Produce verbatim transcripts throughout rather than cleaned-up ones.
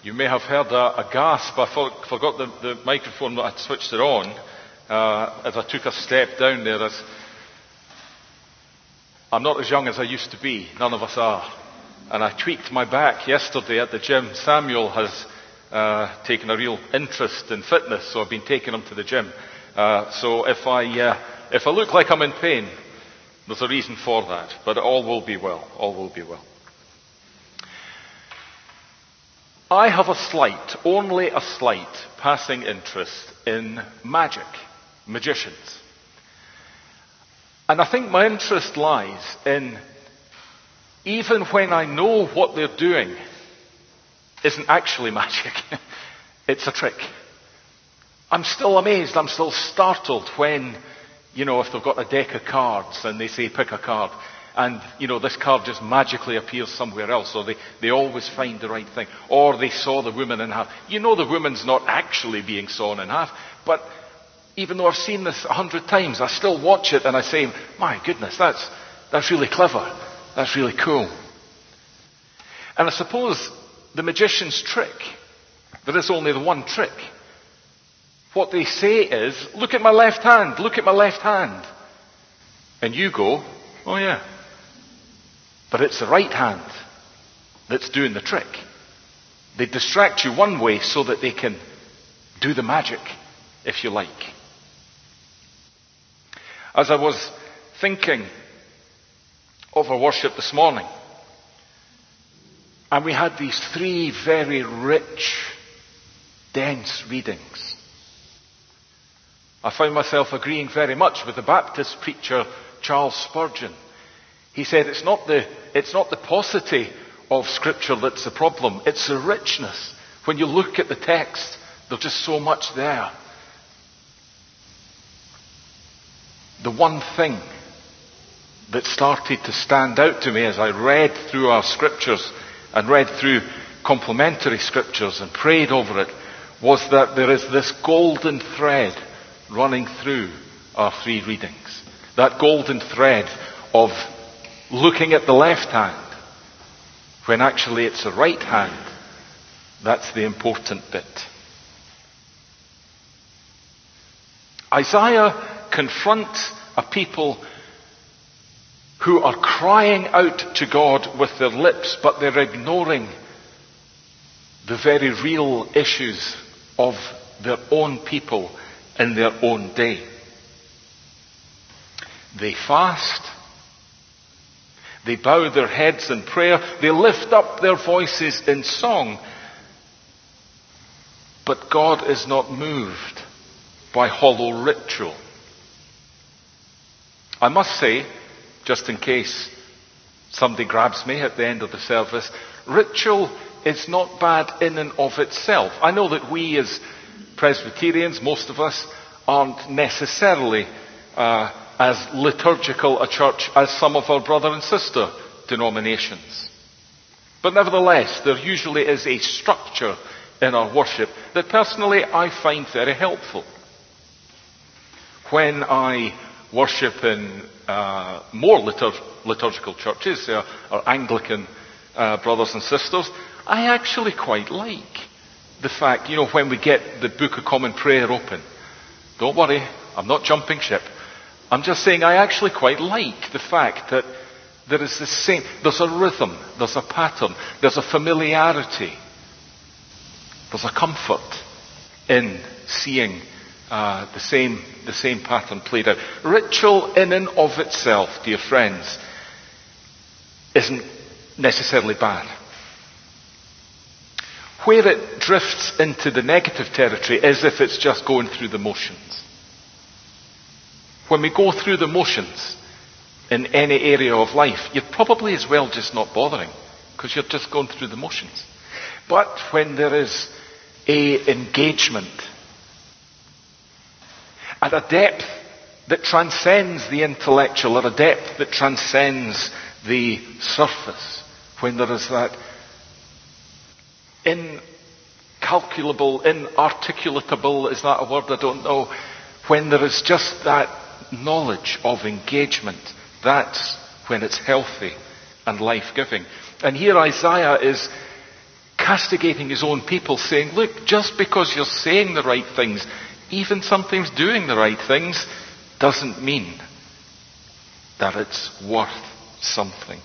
You may have heard a, a gasp. I for, forgot the, the microphone, but I switched it on uh, as I took a step down there. As I'm not as young as I used to be. None of us are. And I tweaked my back yesterday at the gym. Samuel has uh, taken a real interest in fitness, so I've been taking him to the gym. Uh, so if I uh, if I look like I'm in pain, there's a reason for that. But all will be well. All will be well. I have a slight, only a slight, passing interest in magic, magicians. And I think my interest lies in, even when I know what they're doing isn't actually magic, it's a trick. I'm still amazed, I'm still startled when, you know, if they've got a deck of cards and they say pick a card, and, you know, this card just magically appears somewhere else, or they, they always find the right thing, or they saw the woman in half. You know the woman's not actually being sawn in half, but even though I've seen this a hundred times, I still watch it and I say, my goodness, that's, that's really clever. That's really cool. And I suppose the magician's trick, there is only the one trick. What they say is, look at my left hand, look at my left hand. And you go, oh yeah. But it's the right hand that's doing the trick. They distract you one way so that they can do the magic, if you like. As I was thinking of our worship this morning, and we had these three very rich, dense readings, I found myself agreeing very much with the Baptist preacher Charles Spurgeon. He said it's not the, it's not the paucity of Scripture that's the problem, it's the richness. When you look at the text, there's just so much there. The one thing that started to stand out to me as I read through our Scriptures and read through complementary Scriptures and prayed over it was that there is this golden thread running through our three readings. That golden thread of looking at the left hand when actually it's the right hand. That's the important bit. Isaiah confronts a people who are crying out to God with their lips, but they're ignoring the very real issues of their own people in their own day. They fast. They bow their heads in prayer. They lift up their voices in song. But God is not moved by hollow ritual. I must say, just in case somebody grabs me at the end of the service, ritual is not bad in and of itself. I know that we as Presbyterians, most of us, aren't necessarily uh, as liturgical a church as some of our brother and sister denominations. But nevertheless, there usually is a structure in our worship that personally I find very helpful. When I worship in uh, more litur- liturgical churches, uh, our Anglican uh, brothers and sisters, I actually quite like the fact, you know, when we get the Book of Common Prayer open. Don't worry, I'm not jumping ship. I'm just saying I actually quite like the fact that there is the same, there's a rhythm, there's a pattern, there's a familiarity, there's a comfort in seeing uh, the same, the same pattern played out. Ritual in and of itself, dear friends, isn't necessarily bad. Where it drifts into the negative territory is if it's just going through the motions. When we go through the motions in any area of life, you're probably as well just not bothering, because you're just going through the motions. But when there is a engagement at a depth that transcends the intellectual, at a depth that transcends the surface, when there is that incalculable, inarticulatable, is that a word? I don't know. When there is just that knowledge of engagement, that's when it's healthy and life-giving. And here Isaiah is castigating his own people, saying, look, just because you're saying the right things, even sometimes doing the right things, doesn't mean that it's worth something.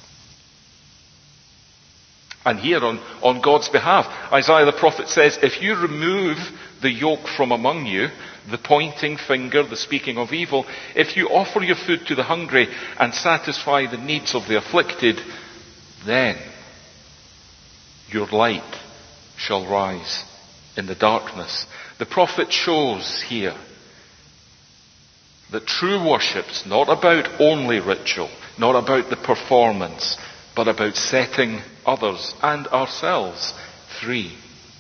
And here on, on God's behalf, Isaiah the prophet says, if you remove the yoke from among you, the pointing finger, the speaking of evil, if you offer your food to the hungry and satisfy the needs of the afflicted, then your light shall rise in the darkness. The prophet shows here that true worship's not about only ritual, not about the performance, but about setting others and ourselves free.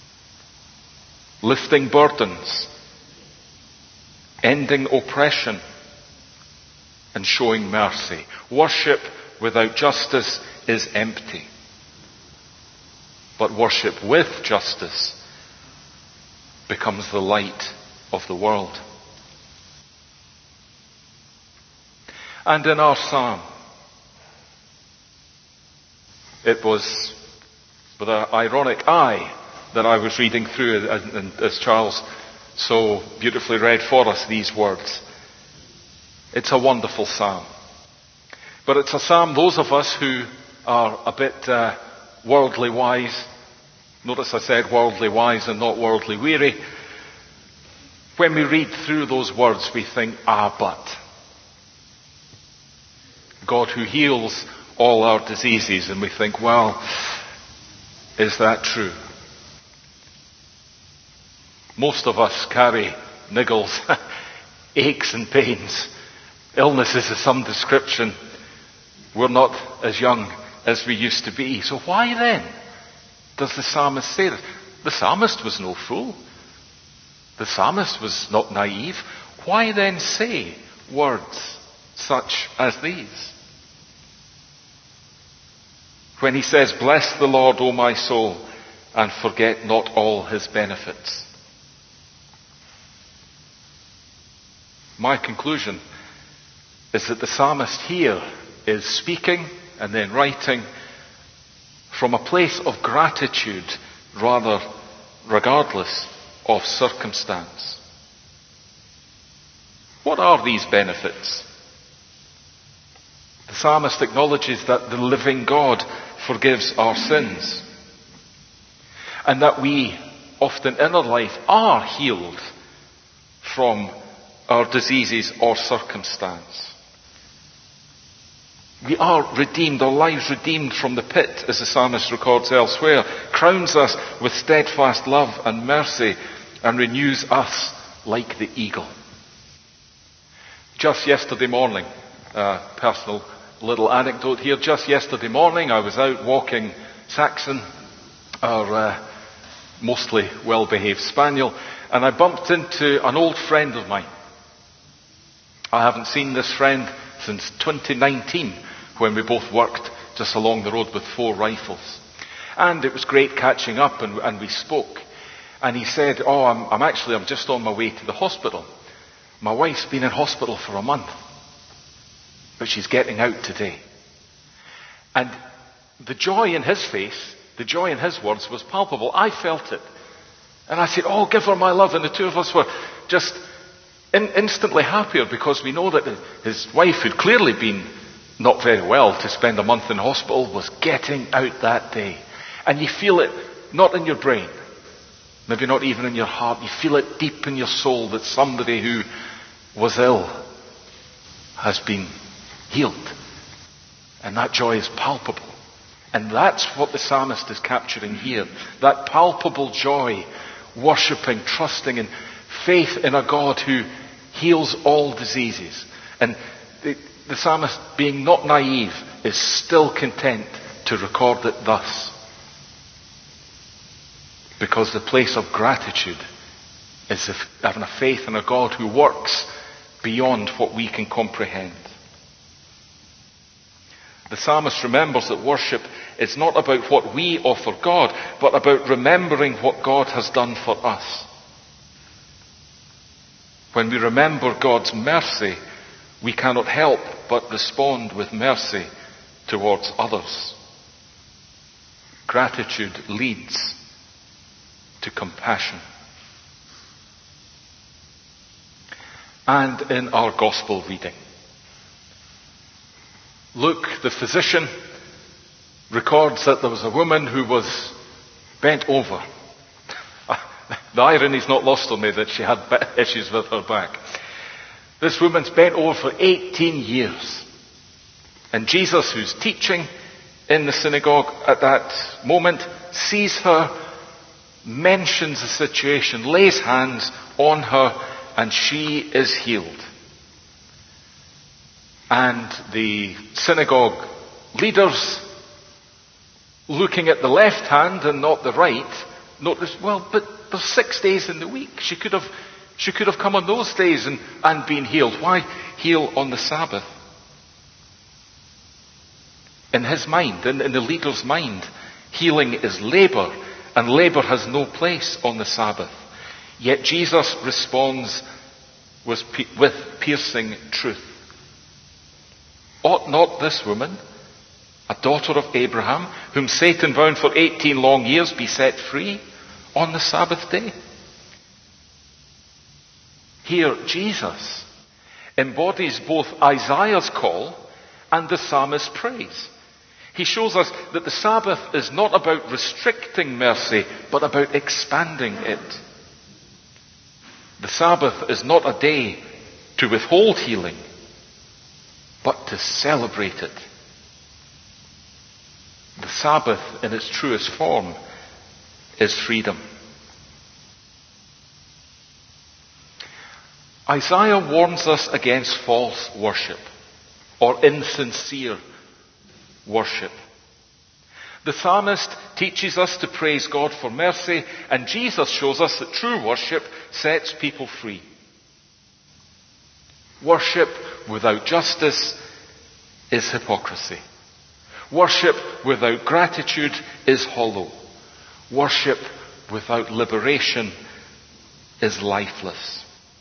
Lifting burdens, ending oppression, and showing mercy. Worship without justice is empty. But worship with justice becomes the light of the world. And in our psalm, it was with an ironic eye that I was reading through, and as Charles so beautifully read for us these words. It's a wonderful psalm. But it's a psalm, those of us who are a bit uh, worldly wise, notice I said worldly wise and not worldly weary, when we read through those words we think, ah, but God who heals all our diseases, and we think, well, is that true? Most of us carry niggles, aches and pains, illnesses of some description. We're not as young as we used to be. So why then does the psalmist say that? The psalmist was no fool. The psalmist was not naive. Why then say words such as these? When he says, bless the Lord, O my soul, and forget not all his benefits. My conclusion is that the psalmist here is speaking and then writing from a place of gratitude, rather regardless of circumstance. What are these benefits? The psalmist acknowledges that the living God forgives our sins, and that we often in our life are healed from our diseases or circumstance. We are redeemed, our lives redeemed from the pit, as the psalmist records elsewhere, crowns us with steadfast love and mercy, and renews us like the eagle. Just yesterday morning, uh, personal little anecdote here, just yesterday morning I was out walking Saxon, our uh, mostly well-behaved spaniel, and I bumped into an old friend of mine. I haven't seen this friend since twenty nineteen, when we both worked just along the road with Four Rifles. And it was great catching up, and, and we spoke. And he said, oh, I'm, I'm actually, I'm just on my way to the hospital. My wife's been in hospital for a month, but she's getting out today. And the joy in his face, the joy in his words was palpable. I felt it. And I said, oh, give her my love. And the two of us were just in, instantly happier, because we know that his wife, who'd clearly been not very well to spend a month in hospital, was getting out that day. And you feel it not in your brain, maybe not even in your heart. You feel it deep in your soul that somebody who was ill has been healed. And that joy is palpable. And that's what the psalmist is capturing here. That palpable joy, worshipping, trusting in faith in a God who heals all diseases. And the, the psalmist, being not naive, is still content to record it thus. Because the place of gratitude is having a faith in a God who works beyond what we can comprehend. The psalmist remembers that worship is not about what we offer God, but about remembering what God has done for us. When we remember God's mercy, we cannot help but respond with mercy towards others. Gratitude leads to compassion. And in our gospel reading, Luke, the physician, records that there was a woman who was bent over. The irony is not lost on me that she had issues with her back. This woman's bent over for eighteen years. And Jesus, who's teaching in the synagogue at that moment, sees her, mentions the situation, lays hands on her, and she is healed. And the synagogue leaders, looking at the left hand and not the right, notice, well, but there's six days in the week. She could have, she could have come on those days and, and been healed. Why heal on the Sabbath? In his mind, in, in the leader's mind, healing is labor, and labor has no place on the Sabbath. Yet Jesus responds with, with piercing truth. Ought not this woman, a daughter of Abraham, whom Satan bound for eighteen long years, be set free on the Sabbath day? Here, Jesus embodies both Isaiah's call and the psalmist's praise. He shows us that the Sabbath is not about restricting mercy, but about expanding it. The Sabbath is not a day to withhold healing, but to celebrate it. The Sabbath, in its truest form, is freedom. Isaiah warns us against false worship or insincere worship. The psalmist teaches us to praise God for mercy, and Jesus shows us that true worship sets people free. Worship without justice is hypocrisy. Worship without gratitude is hollow. Worship without liberation is lifeless.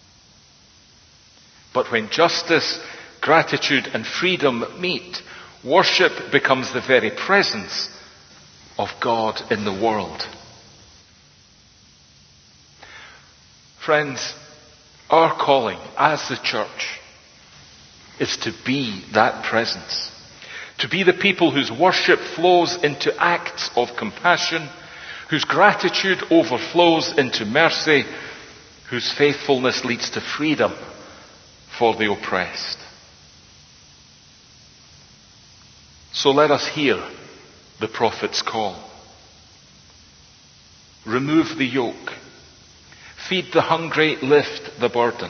But when justice, gratitude, and freedom meet, worship becomes the very presence of God in the world. Friends, our calling as the church is to be that presence. To be the people whose worship flows into acts of compassion, whose gratitude overflows into mercy, whose faithfulness leads to freedom for the oppressed. So let us hear the prophet's call. Remove the yoke. Feed the hungry, lift the burden.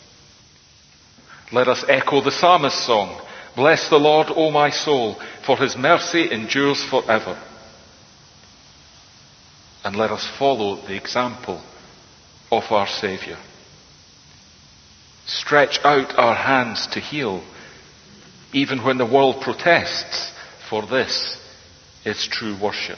Let us echo the psalmist's song. Bless the Lord, O my soul, for his mercy endures forever. And let us follow the example of our Saviour. Stretch out our hands to heal, even when the world protests, for this is true worship.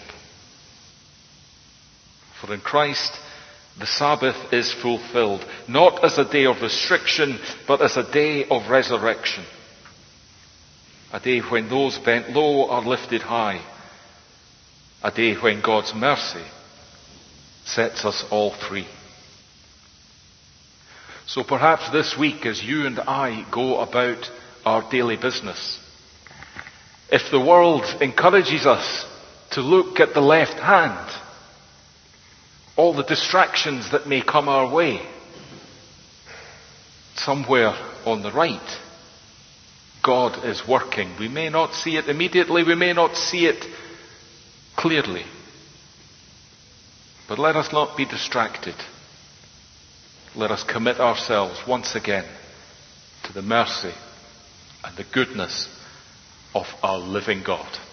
For in Christ, the Sabbath is fulfilled, not as a day of restriction, but as a day of resurrection. A day when those bent low are lifted high. A day when God's mercy sets us all free. So perhaps this week, as you and I go about our daily business, if the world encourages us to look at the left hand, all the distractions that may come our way, somewhere on the right, God is working. We may not see it immediately, we may not see it clearly, but let us not be distracted. Let us commit ourselves once again to the mercy and the goodness of our living God.